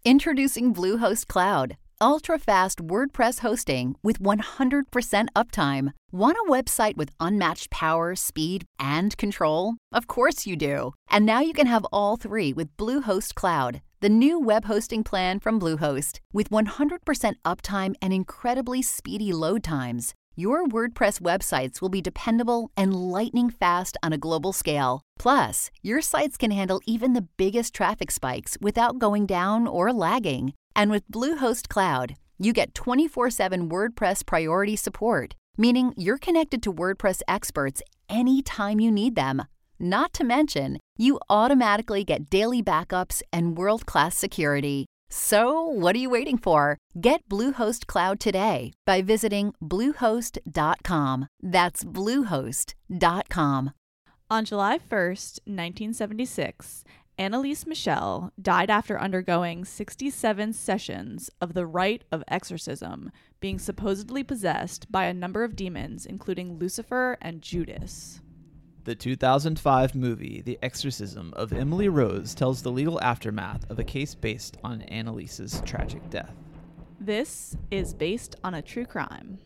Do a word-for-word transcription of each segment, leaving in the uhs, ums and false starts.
Introducing Bluehost Cloud, ultra-fast WordPress hosting with one hundred percent uptime. Want a website with unmatched power, speed, and control? Of course you do. And now you can have all three with Bluehost Cloud, the new web hosting plan from Bluehost. With one hundred percent uptime and incredibly speedy load times, your WordPress websites will be dependable and lightning fast on a global scale. Plus, your sites can handle even the biggest traffic spikes without going down or lagging. And with Bluehost Cloud, you get twenty-four seven WordPress priority support, meaning you're connected to WordPress experts anytime you need them. Not to mention, you automatically get daily backups and world-class security. So, what are you waiting for? Get Bluehost Cloud today by visiting bluehost dot com. That's bluehost dot com. On July first, nineteen seventy-six, Anneliese Michel died after undergoing sixty-seven sessions of the rite of exorcism, being supposedly possessed by a number of demons, including Lucifer and Judas. The two thousand five movie, The Exorcism of Emily Rose, tells the legal aftermath of a case based on Anneliese's tragic death. This is based on a true crime.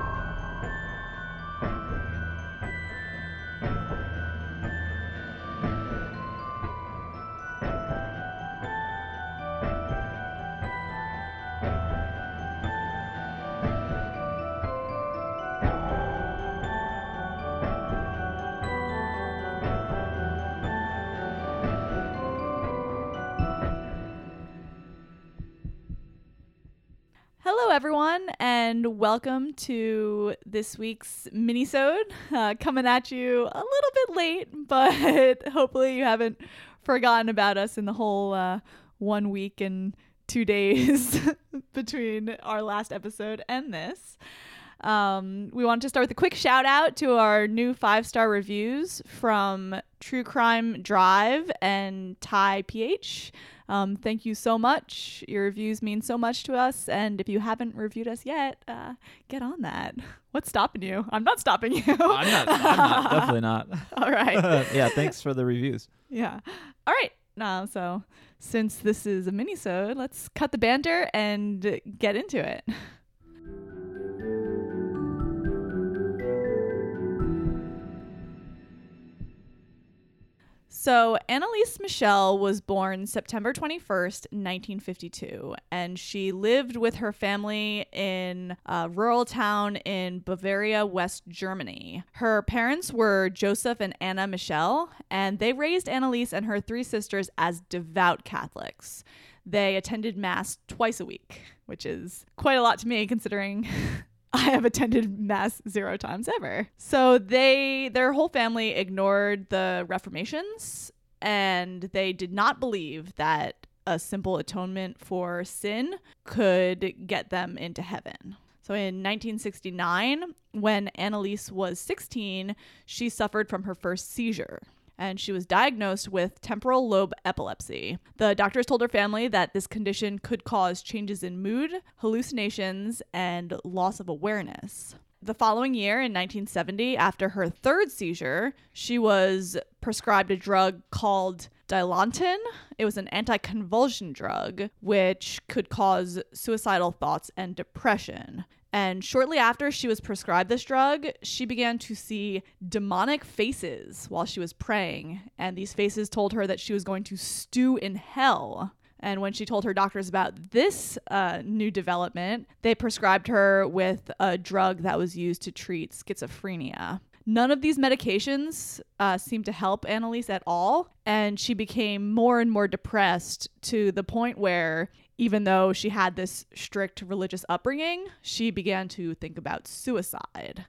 Hello, everyone, and welcome to this week's mini-sode, uh, coming at you a little bit late, but hopefully you haven't forgotten about us in the whole uh, one week and two days between our last episode and this. Um, we want to start with a quick shout out to our new five-star reviews from True Crime Drive and Thai P H. Um, thank you so much. Your reviews mean so much to us. And if you haven't reviewed us yet, uh, get on that. What's stopping you? I'm not stopping you. I'm not. I'm not. Definitely not. All right. Yeah. Thanks for the reviews. Yeah. All right. Now, so since this is a mini-sode, let's cut the banter and get into it. So Anneliese Michel was born September twenty-first, nineteen fifty-two, and she lived with her family in a rural town in Bavaria, West Germany. Her parents were Joseph and Anna Michel, and they raised Anneliese and her three sisters as devout Catholics. They attended Mass twice a week, which is quite a lot to me considering I have attended Mass zero times ever. So they, their whole family ignored the Reformations, and they did not believe that a simple atonement for sin could get them into heaven. So in nineteen sixty-nine, when Anneliese was sixteen, she suffered from her first seizure, and she was diagnosed with temporal lobe epilepsy. The doctors told her family that this condition could cause changes in mood, hallucinations, and loss of awareness. The following year, in nineteen seventy, after her third seizure, she was prescribed a drug called Dilantin. It was an anticonvulsion drug, which could cause suicidal thoughts and depression. And shortly after she was prescribed this drug, she began to see demonic faces while she was praying. And these faces told her that she was going to stew in hell. And when she told her doctors about this uh, new development, they prescribed her with a drug that was used to treat schizophrenia. None of these medications uh, seemed to help Anneliese at all. And she became more and more depressed to the point where, even though she had this strict religious upbringing, she began to think about suicide.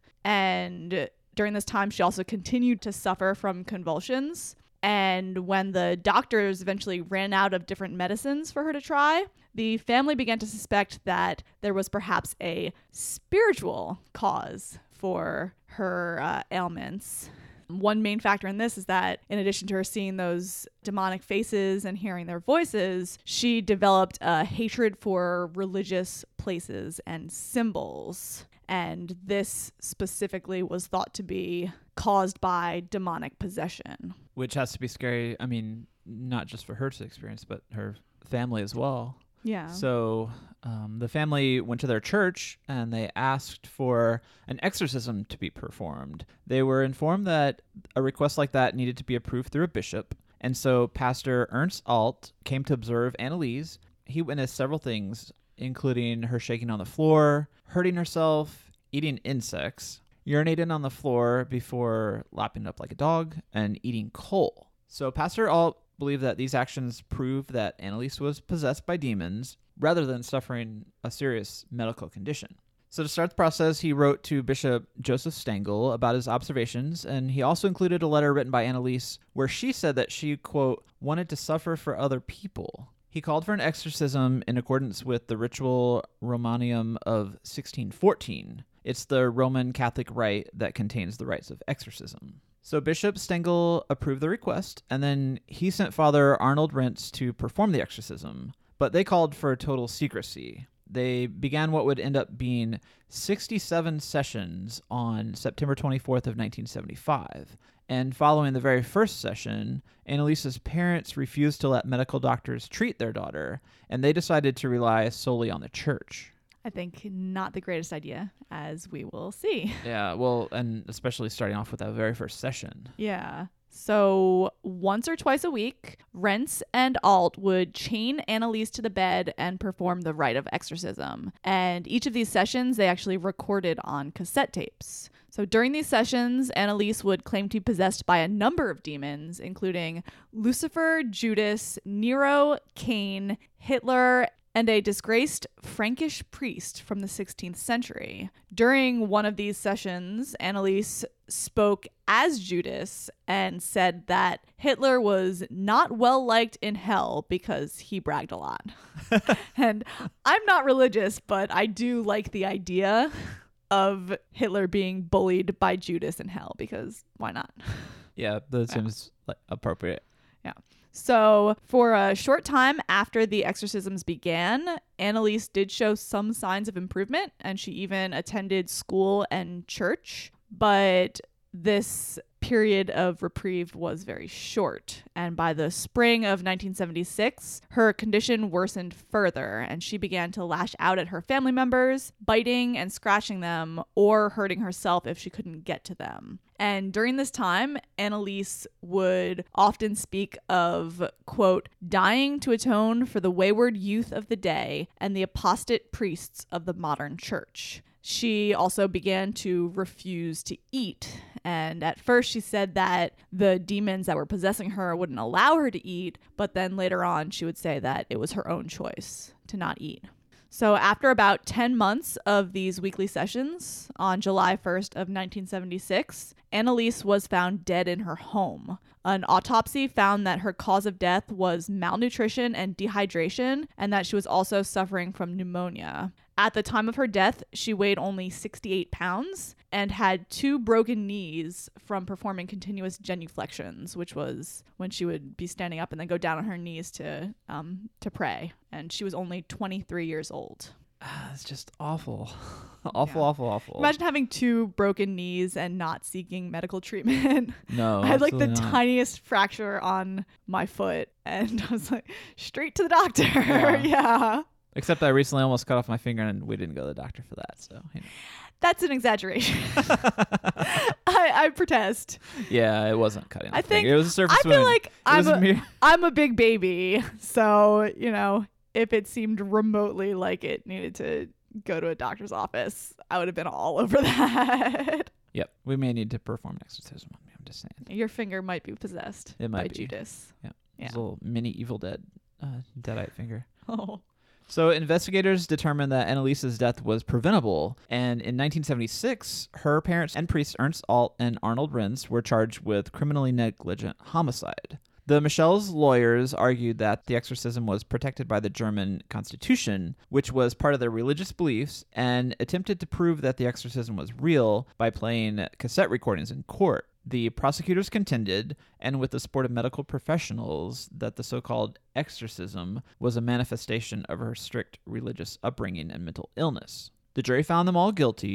And during this time, she also continued to suffer from convulsions. And when the doctors eventually ran out of different medicines for her to try, the family began to suspect that there was perhaps a spiritual cause for her uh, ailments. One main factor in this is that in addition to her seeing those demonic faces and hearing their voices, she developed a hatred for religious places and symbols. And this specifically was thought to be caused by demonic possession. Which has to be scary. I mean, not just for her to experience, but her family as well. Yeah. So um, the family went to their church and they asked for an exorcism to be performed. They were informed that a request like that needed to be approved through a bishop. And so Pastor Ernst Alt came to observe Anneliese. He witnessed several things, including her shaking on the floor, hurting herself, eating insects, urinating on the floor before lapping up like a dog, and eating coal. So Pastor Alt believed that these actions proved that Anneliese was possessed by demons rather than suffering a serious medical condition. So to start the process, he wrote to Bishop Joseph Stengel about his observations, and he also included a letter written by Anneliese where she said that she, quote, wanted to suffer for other people. He called for an exorcism in accordance with the Ritual Romanium of sixteen fourteen. It's the Roman Catholic rite that contains the rites of exorcism. So Bishop Stengel approved the request, and then he sent Father Arnold Rentz to perform the exorcism, but they called for total secrecy. They began what would end up being sixty-seven sessions on September twenty-fourth of nineteen seventy-five. And following the very first session, Anneliese's parents refused to let medical doctors treat their daughter, and they decided to rely solely on the church. I think not the greatest idea, as we will see. Yeah, well, and especially starting off with that very first session. Yeah. So once or twice a week, Rentz and Alt would chain Anneliese to the bed and perform the rite of exorcism. And each of these sessions, they actually recorded on cassette tapes. So during these sessions, Anneliese would claim to be possessed by a number of demons, including Lucifer, Judas, Nero, Cain, Hitler, and a disgraced Frankish priest from the sixteenth century. During one of these sessions, Anneliese spoke as Judas and said that Hitler was not well liked in hell because he bragged a lot. And I'm not religious, but I do like the idea of Hitler being bullied by Judas in hell, because why not? Yeah, that seems like appropriate. Yeah. So for a short time after the exorcisms began, Anneliese did show some signs of improvement, and she even attended school and church. But this period of reprieve was very short, and by the spring of nineteen seventy-six, her condition worsened further, and she began to lash out at her family members, biting and scratching them, or hurting herself if she couldn't get to them. And during this time, Anneliese would often speak of, quote, dying to atone for the wayward youth of the day and the apostate priests of the modern church. She also began to refuse to eat. And at first she said that the demons that were possessing her wouldn't allow her to eat, but then later on she would say that it was her own choice to not eat. So after about ten months of these weekly sessions, on July first of nineteen seventy-six, Anneliese was found dead in her home. An autopsy found that her cause of death was malnutrition and dehydration, and that she was also suffering from pneumonia. At the time of her death, she weighed only sixty-eight pounds and had two broken knees from performing continuous genuflections, which was when she would be standing up and then go down on her knees to um, to pray. And she was only twenty-three years old. Ah, it's just awful. awful, Yeah. awful, awful. Imagine having two broken knees and not seeking medical treatment. No, I had like the absolutely not. tiniest fracture on my foot, and I was like, straight to the doctor. Yeah. Yeah. Except I recently almost cut off my finger, and we didn't go to the doctor for that. So, you know. That's an exaggeration. I, I protest. Yeah, it wasn't cutting. I the think finger. It was a surface I feel wound. like It I'm was a, mere- I'm a big baby, so you know, if it seemed remotely like it needed to go to a doctor's office, I would have been all over that. Yep, we may need to perform an exorcism on me. I'm just saying. Your finger might be possessed It might by be. Judas. Yeah, Yeah. His little mini Evil Dead, uh, Deadite finger. Oh. So investigators determined that Anneliese's death was preventable, and in nineteen seventy-six, her parents and priests Ernst Alt and Arnold Rentz were charged with criminally negligent homicide. The Michelle's lawyers argued that the exorcism was protected by the German Constitution, which was part of their religious beliefs, and attempted to prove that the exorcism was real by playing cassette recordings in court. The prosecutors contended, and with the support of medical professionals, that the so-called exorcism was a manifestation of her strict religious upbringing and mental illness. The jury found them all guilty,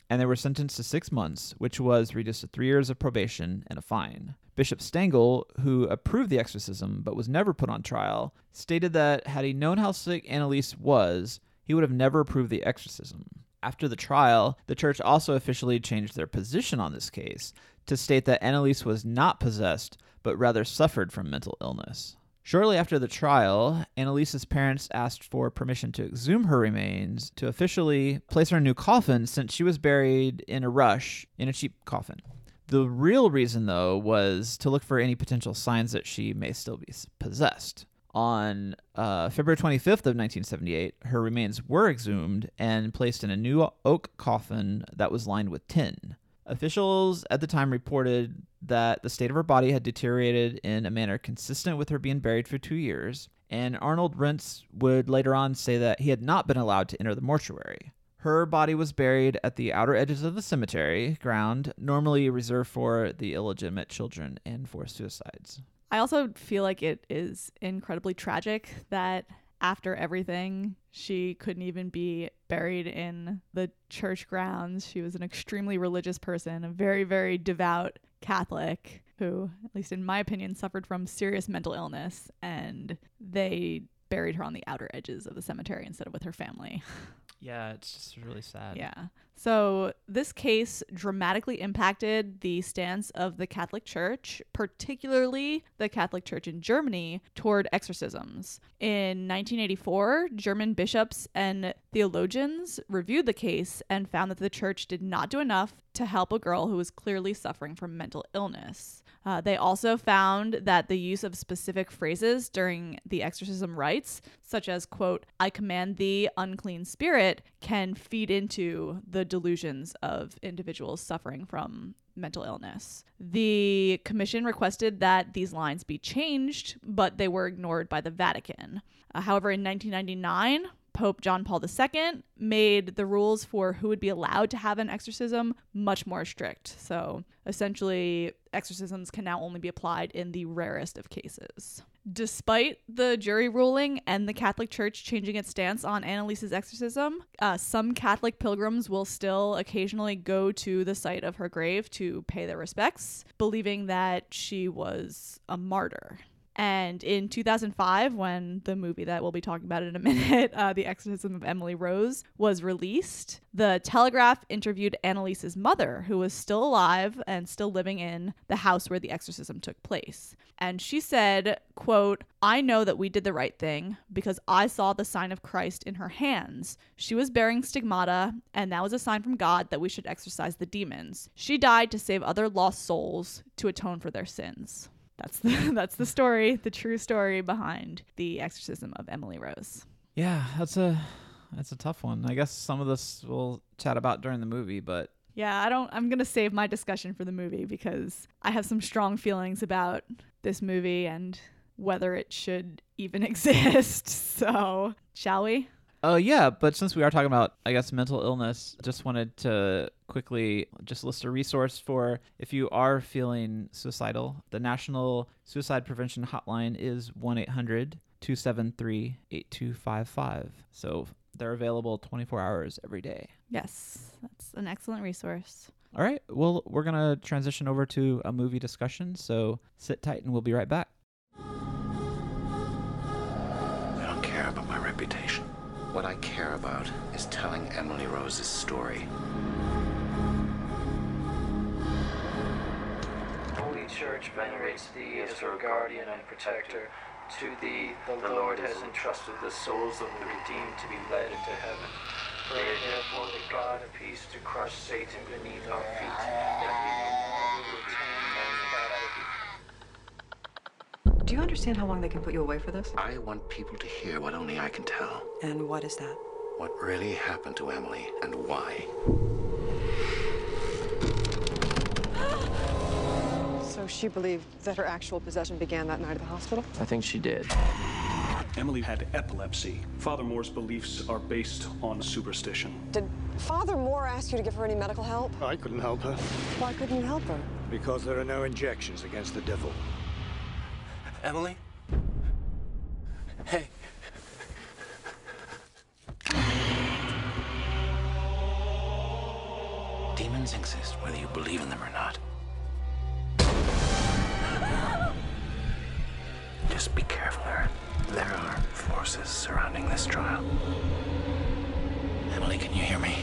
and they were sentenced to six months, which was reduced to three years of probation and a fine. Bishop Stengel, who approved the exorcism but was never put on trial, stated that had he known how sick Anneliese was, he would have never approved the exorcism. After the trial, the church also officially changed their position on this case to state that Anneliese was not possessed, but rather suffered from mental illness. Shortly after the trial, Anneliese's parents asked for permission to exhume her remains to officially place her in a new coffin since she was buried in a rush in a cheap coffin. The real reason, though, was to look for any potential signs that she may still be possessed. On uh, February twenty-fifth of nineteen seventy-eight, her remains were exhumed and placed in a new oak coffin that was lined with tin. Officials at the time reported that the state of her body had deteriorated in a manner consistent with her being buried for two years, and Arnold Rentz would later on say that he had not been allowed to enter the mortuary. Her body was buried at the outer edges of the cemetery ground, normally reserved for the illegitimate children and for suicides. I also feel like it is incredibly tragic that after everything, she couldn't even be buried in the church grounds. She was an extremely religious person, a very, very devout Catholic who, at least in my opinion, suffered from serious mental illness, and they buried her on the outer edges of the cemetery instead of with her family. Yeah, it's just really sad. Yeah. So this case dramatically impacted the stance of the Catholic Church, particularly the Catholic Church in Germany, toward exorcisms. In nineteen eighty-four, German bishops and theologians reviewed the case and found that the church did not do enough to help a girl who was clearly suffering from mental illness. Uh, they also found that the use of specific phrases during the exorcism rites, such as, quote, "I command thee, unclean spirit," can feed into the delusions of individuals suffering from mental illness. The commission requested that these lines be changed, but they were ignored by the Vatican. Uh, however, in nineteen ninety-nine, Pope John Paul the Second made the rules for who would be allowed to have an exorcism much more strict. So essentially, exorcisms can now only be applied in the rarest of cases. Despite the jury ruling and the Catholic Church changing its stance on Anneliese's exorcism, uh, some Catholic pilgrims will still occasionally go to the site of her grave to pay their respects, believing that she was a martyr. And in two thousand five, when the movie that we'll be talking about in a minute, uh, The Exorcism of Emily Rose, was released, the Telegraph interviewed Anneliese's mother, who was still alive and still living in the house where the exorcism took place. And she said, quote, "I know that we did the right thing because I saw the sign of Christ in her hands. She was bearing stigmata, and that was a sign from God that we should exorcise the demons. She died to save other lost souls, to atone for their sins." That's the that's the story, the true story behind the exorcism of Emily Rose. Yeah, that's a that's a tough one. I guess some of this we'll chat about during the movie, but yeah, I don't I'm going to save my discussion for the movie because I have some strong feelings about this movie and whether it should even exist. So, shall we? Oh, uh, yeah, but since we are talking about, I guess, mental illness, just wanted to quickly just list a resource for if you are feeling suicidal. The National Suicide Prevention Hotline is one eight hundred two seven three eight two five five. So they're available twenty-four hours every day. Yes, that's an excellent resource. All right, well, we're going to transition over to a movie discussion, so sit tight and we'll be right back. I don't care about my reputation. What I care about is telling Emily Rose's story. Holy Church venerates thee as her guardian and protector. To thee the Lord has entrusted the souls of the redeemed to be led into heaven. Pray therefore to God of peace to crush Satan beneath our feet, that we may retain most captivity. Do you understand how long they can put you away for this? I want people to hear what only I can tell. And what is that? What really happened to Emily and why. So she believed that her actual possession began that night at the hospital? I think she did. Emily had epilepsy. Father Moore's beliefs are based on superstition. Did Father Moore ask you to give her any medical help? I couldn't help her. Why couldn't you help her? Because there are no injections against the devil. Emily? Hey. demons exist, whether you believe in them or not. Just be careful, Aaron. There are forces surrounding this trial. Emily, can you hear me?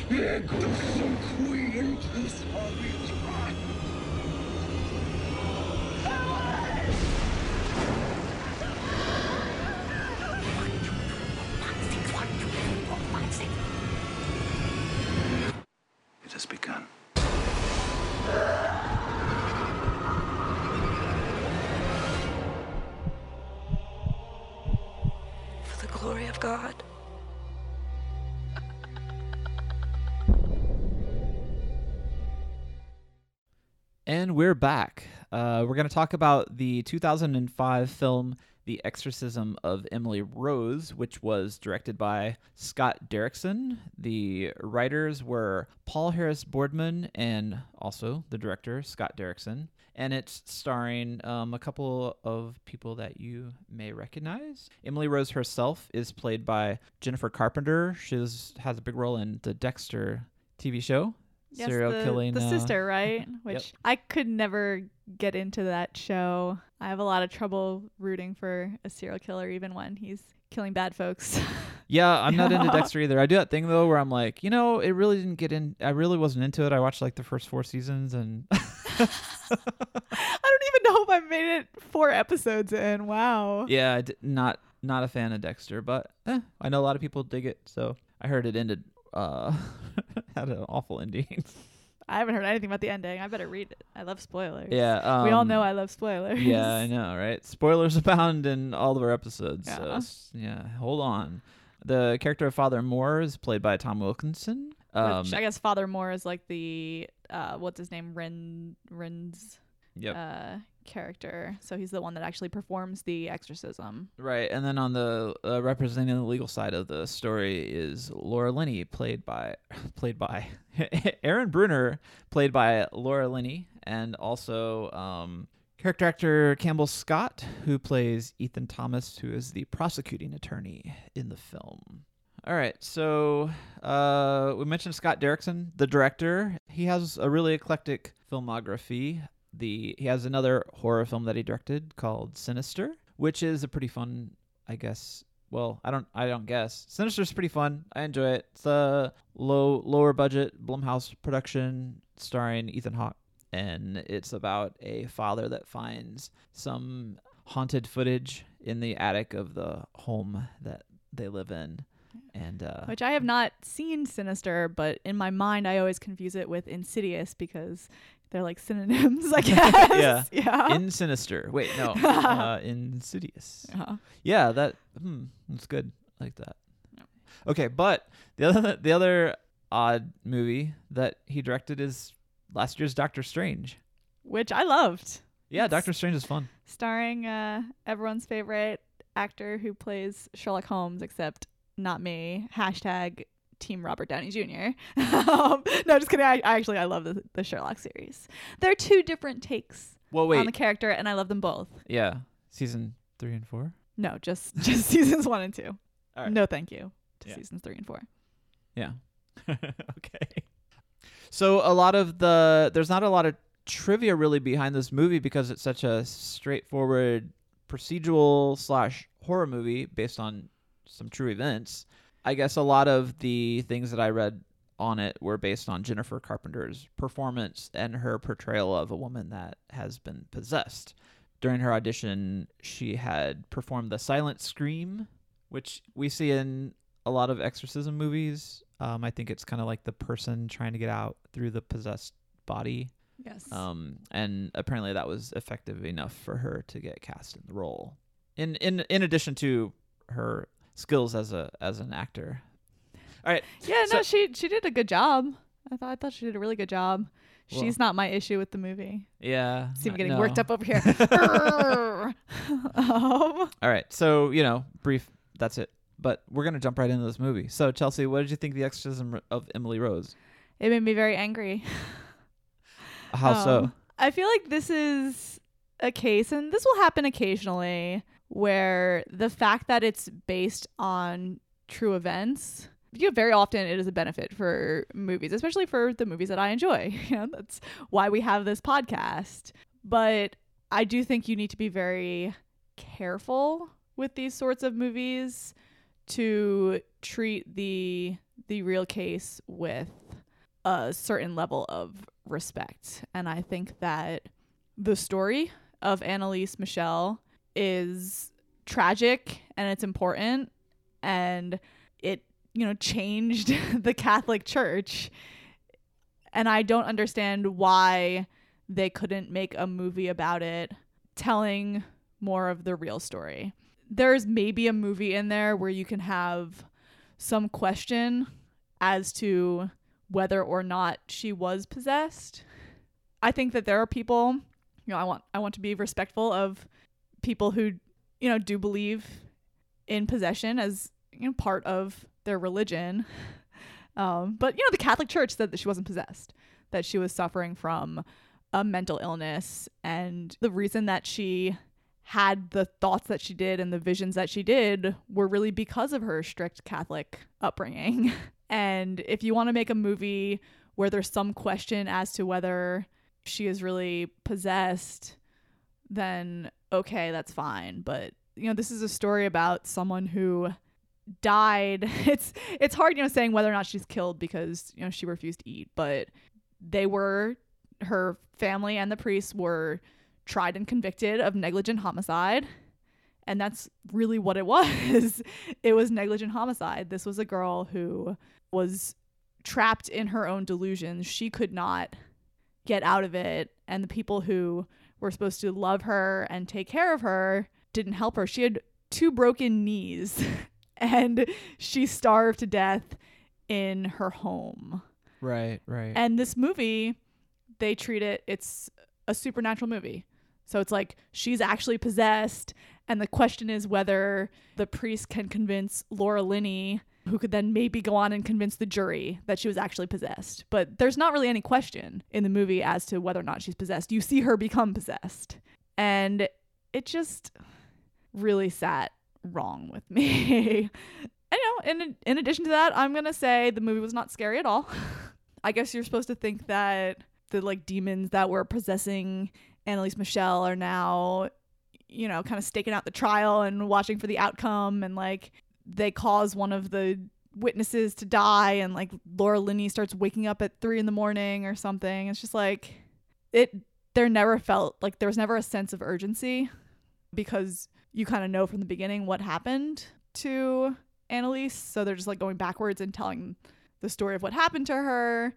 It has begun. For the glory of God. And we're back. Uh, we're going to talk about the two thousand five film The Exorcism of Emily Rose, which was directed by Scott Derrickson. The writers were Paul Harris Boardman and also the director, Scott Derrickson. And it's starring um, a couple of people that you may recognize. Emily Rose herself is played by Jennifer Carpenter. She has a big role in the Dexter T V show. Yes, serial the, killing the uh, sister, right? Which Yep. I could never get into that show. I have a lot of trouble rooting for a serial killer, even when he's killing bad folks. Yeah, I'm not into Dexter either. I do that thing though where I'm like, you know, it really didn't get in. I really wasn't into it. I watched like the first four seasons, and I don't even know if I made it four episodes in. Wow. yeah, I d- not not a fan of Dexter, but eh, I know a lot of people dig it. So I heard it ended uh had an awful ending. I haven't heard anything about the ending. I better read it. I love spoilers. Yeah, um, we all know I love spoilers. Yeah, I know, right? Spoilers abound in all of our episodes. Yeah. So s- yeah, hold on. The character of Father Moore is played by Tom Wilkinson. Um, Which I guess Father Moore is like the uh, what's his name, Ren Ren's Yep. uh, character. So he's the one that actually performs the exorcism. Right, and then on the uh, representing the legal side of the story is Laura Linney, played by played by Aaron Bruner, played by Laura Linney, and also um, character actor Campbell Scott, who plays Ethan Thomas, who is the prosecuting attorney in the film. All right, so uh, we mentioned Scott Derrickson, the director. He has a really eclectic filmography. The he has another horror film that he directed called Sinister, which is a pretty fun, I guess. Well, I don't I don't guess. Sinister's pretty fun. I enjoy it. It's a low lower budget Blumhouse production starring Ethan Hawke, and it's about a father that finds some haunted footage in the attic of the home that they live in. And uh Which I have not seen Sinister, but in my mind I always confuse it with Insidious because they're like synonyms, I guess. yeah. Yeah. In Sinister. Wait, no. uh, Insidious. Uh-huh. Yeah, that hmm, that's good. I like that. Okay, but the other the other odd movie that he directed is last year's Doctor Strange. Which I loved. Yeah, It's Doctor Strange is fun. Starring uh, everyone's favorite actor who plays Sherlock Holmes, except not me. Hashtag Team Robert Downey Junior um, no, just kidding. I, I actually I love the, the Sherlock series. They're two different takes Well, wait. on the character, and I love them both. Yeah, season three and four. No, just just seasons one and two. All right. No, thank you to Yeah. seasons three and four. Yeah. Okay. So a lot of the there's not a lot of trivia really behind this movie because it's such a straightforward procedural slash horror movie based on some true events. I guess a lot of the things that I read on it were based on Jennifer Carpenter's performance and her portrayal of a woman that has been possessed. During her audition, she had performed the silent scream, which we see in a lot of exorcism movies. Um, I think it's kind of like the person trying to get out through the possessed body. Yes. Um, and apparently that was effective enough for her to get cast in the role. In in in addition to her skills as a as an actor. All right. Yeah, so- no, she she did a good job. I thought I thought she did a really good job. Well- She's not my issue with the movie. Yeah. See me uh, getting no. worked up over here. um, All right. So, you know, brief, that's it. But we're going to jump right into this movie. So, Chelsea, what did you think of The Exorcism of Emily Rose? it made me very angry. How so? Um, I feel like this is a case, and this will happen occasionally, where the fact that it's based on true events you know, very often it is a benefit for movies, especially for the movies that I enjoy. You know, that's why we have this podcast. But I do think you need to be very careful with these sorts of movies to treat the the real case with a certain level of respect. And I think that the story of Anneliese Michel is tragic and it's important, and it, you know, changed the Catholic Church. And I don't understand why they couldn't make a movie about it telling more of the real story. There's maybe a movie in there where you can have some question as to whether or not she was possessed. I think that there are people, you know, I want I want to be respectful of people who, you know, do believe in possession as, you know, part of their religion. Um, but, you know, the Catholic Church said that she wasn't possessed, that she was suffering from a mental illness. And the reason that she had the thoughts that she did and the visions that she did were really because of her strict Catholic upbringing. And if you want to make a movie where there's some question as to whether she is really possessed, then okay, that's fine. But, you know, this is a story about someone who died. It's it's hard, you know, saying whether or not she's killed because, you know, she refused to eat, but they were, her family and the priests were tried and convicted of negligent homicide. And that's really what it was. It was negligent homicide. This was a girl who was trapped in her own delusions. She could not get out of it. And the people who were supposed to love her and take care of her didn't help her. She had two broken knees and she starved to death in her home. Right, right. And this movie, they treat it, it's a supernatural movie. So it's like she's actually possessed, and the question is whether the priest can convince Laura Linney, who could then maybe go on and convince the jury that she was actually possessed. But there's not really any question in the movie as to whether or not she's possessed. You see her become possessed. And it just really sat wrong with me. And, you know, in, in addition to that, I'm going to say the movie was not scary at all. I guess you're supposed to think that the, like, demons that were possessing Anneliese Michel are now, you know, kind of staking out the trial and watching for the outcome, and like they cause one of the witnesses to die, and like Laura Linney starts waking up at three in the morning or something. It's just like it there never felt like there was never a sense of urgency, because you kind of know from the beginning what happened to Anneliese, so they're just like going backwards and telling the story of what happened to her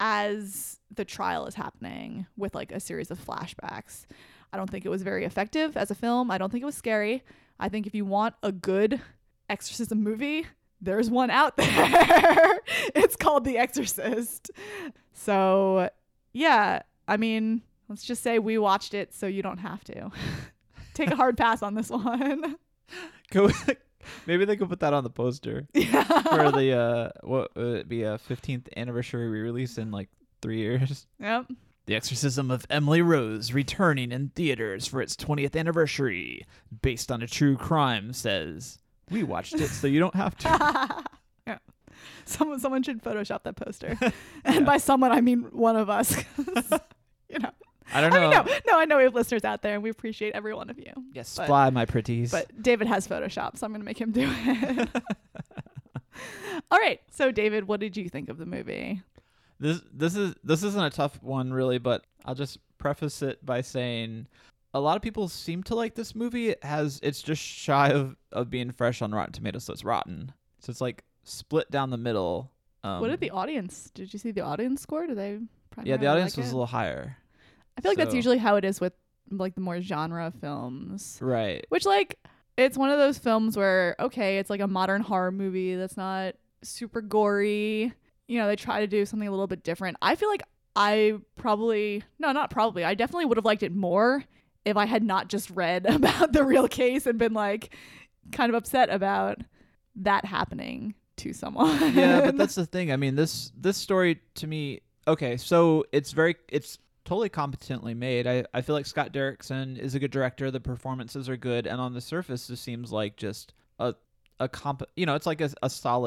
as the trial is happening with like a series of flashbacks. I don't think it was very effective as a film. I don't think it was scary. I think if you want a good exorcism movie, there's one out there. It's called The Exorcist. So yeah, I mean, let's just say we watched it so you don't have to. Take a hard pass on this one. Go. Maybe they could put that on the poster yeah. for the uh, what would it be, a fifteenth anniversary re-release in like three years. Yep. The Exorcism of Emily Rose returning in theaters for its twentieth anniversary, based on a true crime. Says we watched it so you don't have to. Yeah. Someone, someone should Photoshop that poster, and yeah. by someone I mean one of us. You know. I don't know. I mean, no, no, I know we have listeners out there, and we appreciate every one of you. Yes, but, fly, my pretties. But David has Photoshop, so I'm going to make him do it. All right. So, David, what did you think of the movie? This this is this isn't a tough one, really, but I'll just preface it by saying a lot of people seem to like this movie. It has it's just shy of, of being fresh on Rotten Tomatoes, so it's rotten. So it's like split down the middle. Um, what did the audience? Did you see the audience score? Did they? Yeah, the audience like was it? a little higher. I feel like so. that's usually how it is with like the more genre films. Right. Which, like, it's one of those films where, okay, it's like a modern horror movie that's not super gory. You know, they try to do something a little bit different. I feel like I probably, no, not probably, I definitely would have liked it more if I had not just read about the real case and been like kind of upset about that happening to someone. Yeah, but that's the thing. I mean, this this story to me, okay, so it's very, it's totally competently made. I, I feel like Scott Derrickson is a good director. The performances are good. And on the surface, this seems like just a, a comp, you know, it's like a, a solid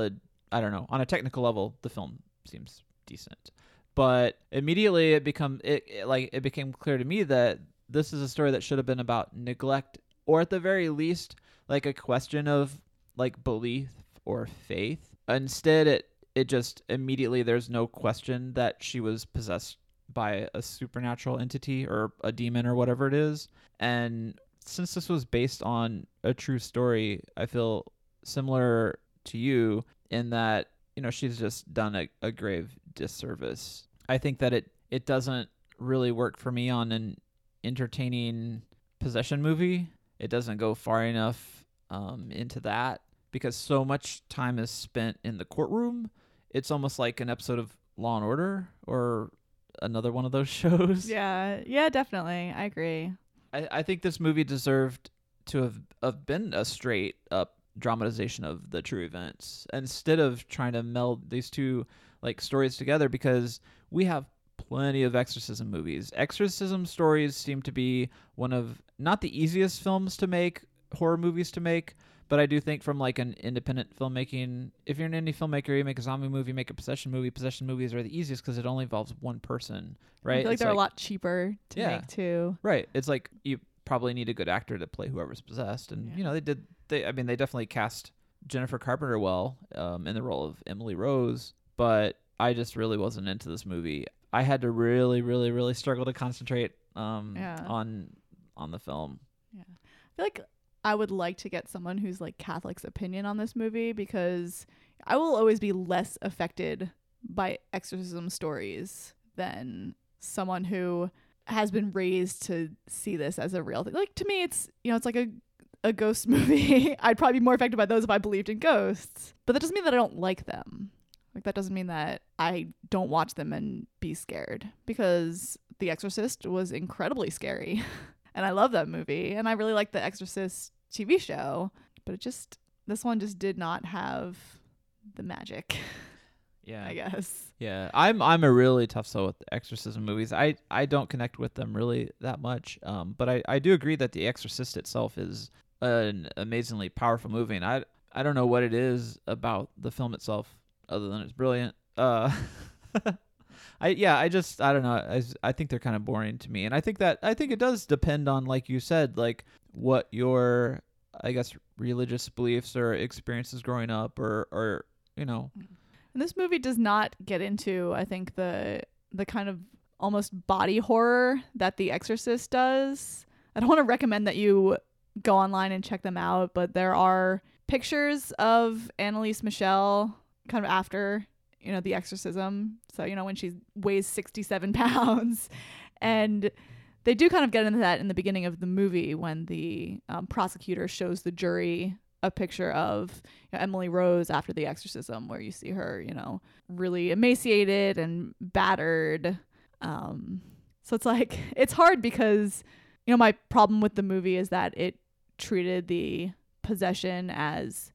I don't know, on a technical level, the film seems decent. But immediately it become it, it like it became clear to me that this is a story that should have been about neglect, or at the very least, like a question of like belief or faith. Instead, it it just immediately there's no question that she was possessed by a supernatural entity or a demon or whatever it is. And since this was based on a true story, I feel similar to you in that, you know, she's just done a, a grave disservice. I think that it, it doesn't really work for me on an entertaining possession movie. It doesn't go far enough um, into that because so much time is spent in the courtroom. It's almost like an episode of Law and Order or another one of those shows. Yeah, yeah, definitely. I agree. I, I think this movie deserved to have, have been a straight up dramatization of the true events instead of trying to meld these two like stories together, because we have plenty of exorcism movies. Exorcism stories seem to be one of not the easiest films to make, horror movies to make, but I do think from like an independent filmmaking, if you're an indie filmmaker, you make a zombie movie, make a possession movie. Possession movies are the easiest because it only involves one person, right? I feel like It's they're like, a lot cheaper to Yeah. make too. right. It's like you probably need a good actor to play whoever's possessed, and Yeah. you know they did. They, I mean, they definitely cast Jennifer Carpenter well um, in the role of Emily Rose, but I just really wasn't into this movie. I had to really, really, really struggle to concentrate um, Yeah. on on the film. Yeah. I feel like I would like to get someone who's like Catholic's opinion on this movie, because I will always be less affected by exorcism stories than someone who has been raised to see this as a real thing. Like, to me, it's, you know, it's like a a ghost movie. I'd probably be more affected by those if I believed in ghosts. But that doesn't mean that I don't like them. Like, that doesn't mean that I don't watch them and be scared, because The Exorcist was incredibly scary. And I love that movie. And I really like The Exorcist T V show. But it just, this one just did not have the magic, Yeah, I guess. Yeah, I'm I'm a really tough sell with the exorcism movies. I, I don't connect with them really that much. Um, but I, I do agree that The Exorcist itself is an amazingly powerful movie, and I I don't know what it is about the film itself other than it's brilliant. Uh, I yeah, I just I don't know. I I think they're kind of boring to me, and I think that I think it does depend on, like you said, like what your I guess religious beliefs or experiences growing up, or or you know. And this movie does not get into, I think, the the kind of almost body horror that The Exorcist does. I don't want to recommend that you go online and check them out, but there are pictures of Annalise Michel kind of after, you know, the exorcism. So, you know, when she weighs sixty-seven pounds. And they do kind of get into that in the beginning of the movie when the um, prosecutor shows the jury a picture of, you know, Emily Rose after the exorcism, where you see her, you know, really emaciated and battered. Um, so it's like, it's hard because, you know, my problem with the movie is that it treated the possession as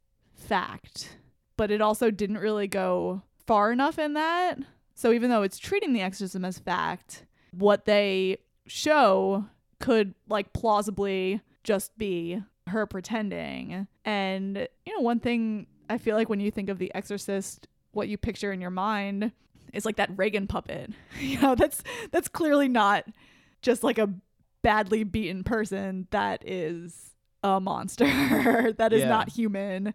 fact, but it also didn't really go far enough in that. So even though it's treating the exorcism as fact, what they show could like plausibly just be her pretending. And, you know, one thing I feel like when you think of The Exorcist, what you picture in your mind is like that Reagan puppet. You know, that's that's clearly not just like a badly beaten person. That is a monster. That is Yeah. not human.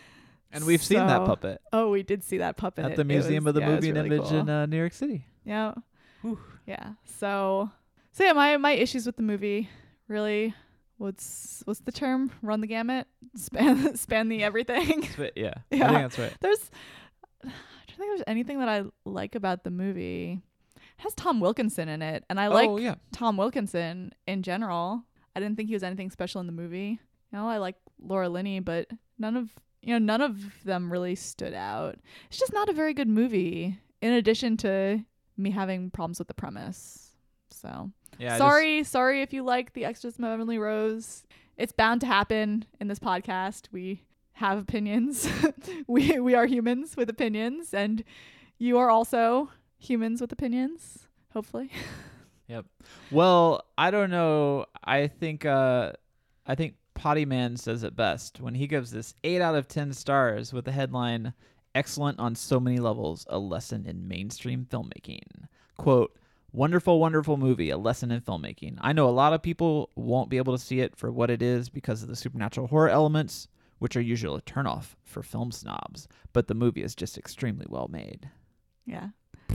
And we've seen that So- puppet Oh, we did see that puppet at the It Museum was- of the yeah, it was Moving really Image cool. in uh, New York City. Yeah. Whew. Yeah. So, so yeah, my, my issues with the movie really, what's, what's the term? Run the gamut? Span, span the everything. But yeah, Yeah. I think that's right. There's, I don't think there's anything that I like about the movie. It has Tom Wilkinson in it, and I like oh yeah, Tom Wilkinson in general. I didn't think he was anything special in the movie. You know, I like Laura Linney, but none of, you know, none of them really stood out. It's just not a very good movie, in addition to me having problems with the premise. So, yeah. I just- sorry, sorry if you like The Exorcism of Emily Rose. It's bound to happen in this podcast. We have opinions. we we are humans with opinions, and you are also humans with opinions, hopefully. Yep. Well, I don't know. I think uh, I think Potty Man says it best when he gives this eight out of ten stars with the headline Excellent on so many levels, a lesson in mainstream filmmaking. Quote, wonderful, wonderful movie, a lesson in filmmaking. I know a lot of people won't be able to see it for what it is because of the supernatural horror elements, which are usually a turnoff for film snobs, but the movie is just extremely well made. Yeah.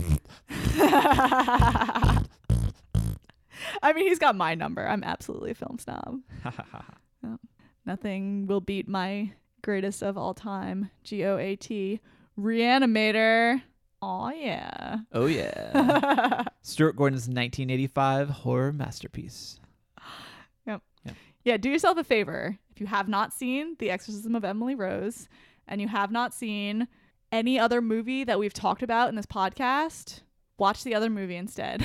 I mean, he's got my number. I'm absolutely a film snob. No, nothing will beat my greatest of all time, G O A T, Reanimator. Oh yeah. Oh yeah. Stuart Gordon's nineteen eighty-five horror masterpiece. Yep. Yep. Yeah, do yourself a favor. If you have not seen The Exorcism of Emily Rose and you have not seen any other movie that we've talked about in this podcast, watch the other movie instead.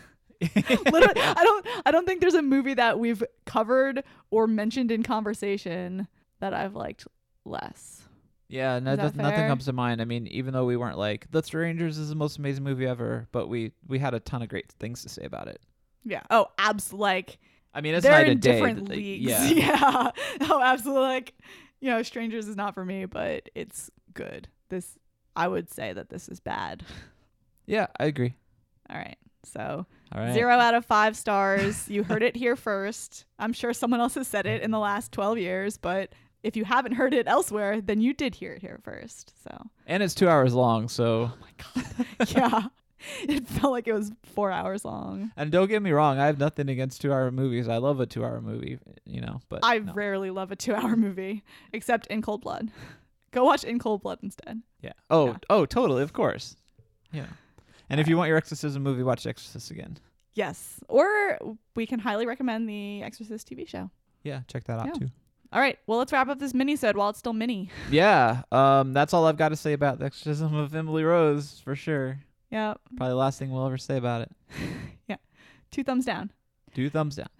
Literally, I don't I don't think there's a movie that we've covered or mentioned in conversation that I've liked less. Yeah, no, Is that th- nothing fair? comes to mind. I mean, even though we weren't like, The Strangers is the most amazing movie ever, but we, we had a ton of great things to say about it. Yeah. Oh, abs like I mean, it's they're night in and day. different that- leagues. Yeah. Yeah. Oh, absolutely. Like, you know, Strangers is not for me, but it's good. This, I would say that this is bad. Yeah, I agree. All right. So All right. zero out of five stars. You heard it here first. I'm sure someone else has said it in the last twelve years, but if you haven't heard it elsewhere, then you did hear it here first. So. And it's two hours long, so. Oh my God. Yeah. It felt like it was four hours long. And don't get me wrong, I have nothing against two-hour movies. I love a two-hour movie, you know. But I no. rarely love a two-hour movie, except In Cold Blood. Go watch In Cold Blood instead. Yeah. Oh, Yeah. oh, totally, of course. Yeah. And if you want your Exorcism movie, watch Exorcist again. Yes. Or we can highly recommend the Exorcist T V show. Yeah, check that out Yeah. too. All right. Well, let's wrap up this mini-sode while it's still mini. Yeah. Um, that's all I've got to say about the Exorcism of Emily Rose, for sure. Yeah. Probably the last thing we'll ever say about it. Yeah. Two thumbs down. Two thumbs down.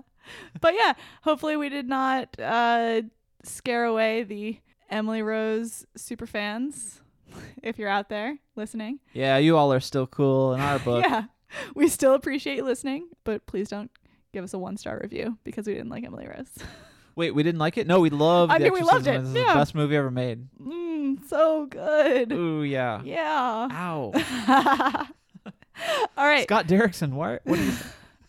But yeah, hopefully we did not uh, scare away the Emily Rose super fans. If you're out there listening. Yeah, you all are still cool in our book. Yeah. We still appreciate you listening, but please don't give us a one-star review because we didn't like Emily Rose. Wait, we didn't like it? No, we loved I The mean, we loved Exorcism. it. This is Yeah. the best movie ever made. Mm, so good. Ooh, yeah. Yeah. Ow. All right. Scott Derrickson, what? What are you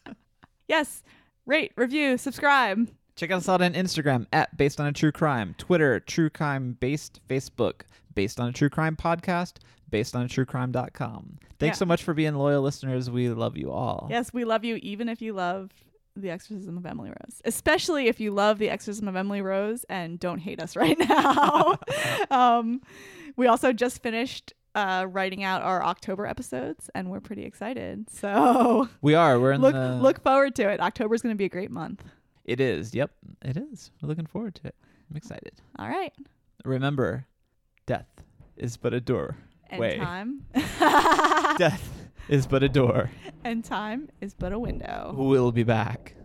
Yes. Rate, review, subscribe. Check us out on Instagram at Based on a True Crime, Twitter, True Crime Based, Facebook, Based on a True Crime Podcast, based on a true crime dot com. Thanks Yeah. so much for being loyal listeners. We love you all. Yes, we love you even if you love The Exorcism of Emily Rose. Especially if you love The Exorcism of Emily Rose and don't hate us right now. um, we also just finished uh, writing out our October episodes and we're pretty excited. So We are. We're in look the... look forward to it. October's going to be a great month. It is. Yep, it is. We're looking forward to it. I'm excited. All right. Remember, death is but a door. And Way. time. Death is but a door. And time is but a window. We'll be back.